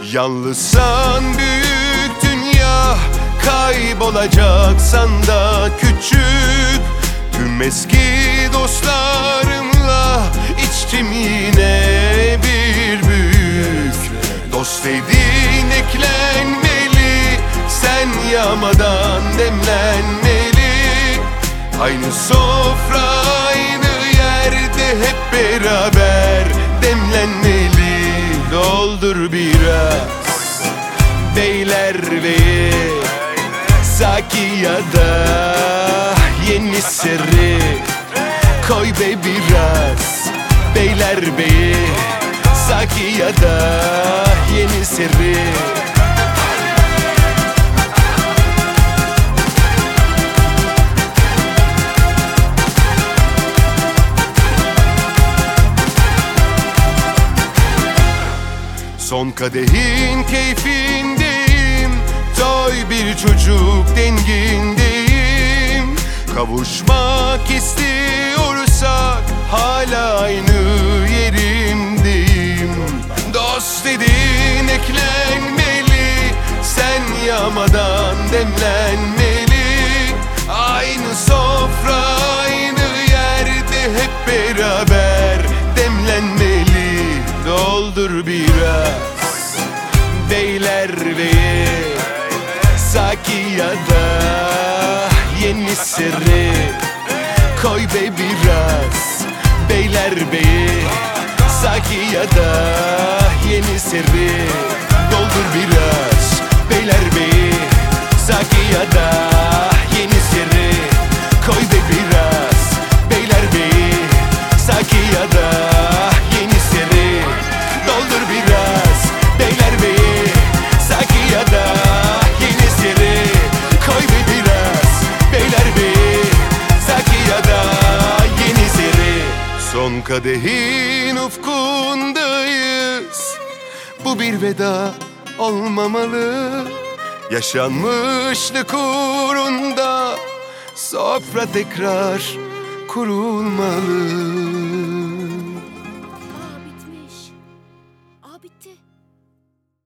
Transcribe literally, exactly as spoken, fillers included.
Yalnızsan büyük dünya, kaybolacaksan da küçük. Tüm eski dostlarımla içtim yine bir büyük. Dost dediğin eklenmeli, sen yağmadan demlenmeli. Aynı sofra aynı yerde hep beraber demlenmeli. Doldur biraz Beylerbeyi, Saki ya da Yeni Seri. Koy be biraz Beylerbeyi, Saki ya da Yeni Seri. Son kadehin keyfindeyim, toy bir çocuk dengindeyim. Kavuşmak istiyorsak hala aynı yerimdeyim. Dost dediğin eklenmeli, sen yağmadan demlenmeli. Aynı sofra aynı yerde hep beraber demlenmeli. Doldur biraz Beylerbeyi, Saki ya da Yeni Seri. Koy be biraz Beylerbeyi, Saki ya da Yeni Seri. Doldur biraz Beylerbeyi, Saki ya da Yeni Seri. Koy be biraz Beylerbeyi, Saki ya da Yeni Seri. Doldur biraz Beylerbeyi, Saki ya da Yeni Seri. Koy be biraz Beylerbeyi, Saki ya da Yeni Seri. Son kadehin ufkundayız, bu bir veda olmamalı. Yaşanmışlık uğrunda sofra tekrar kurulmalı.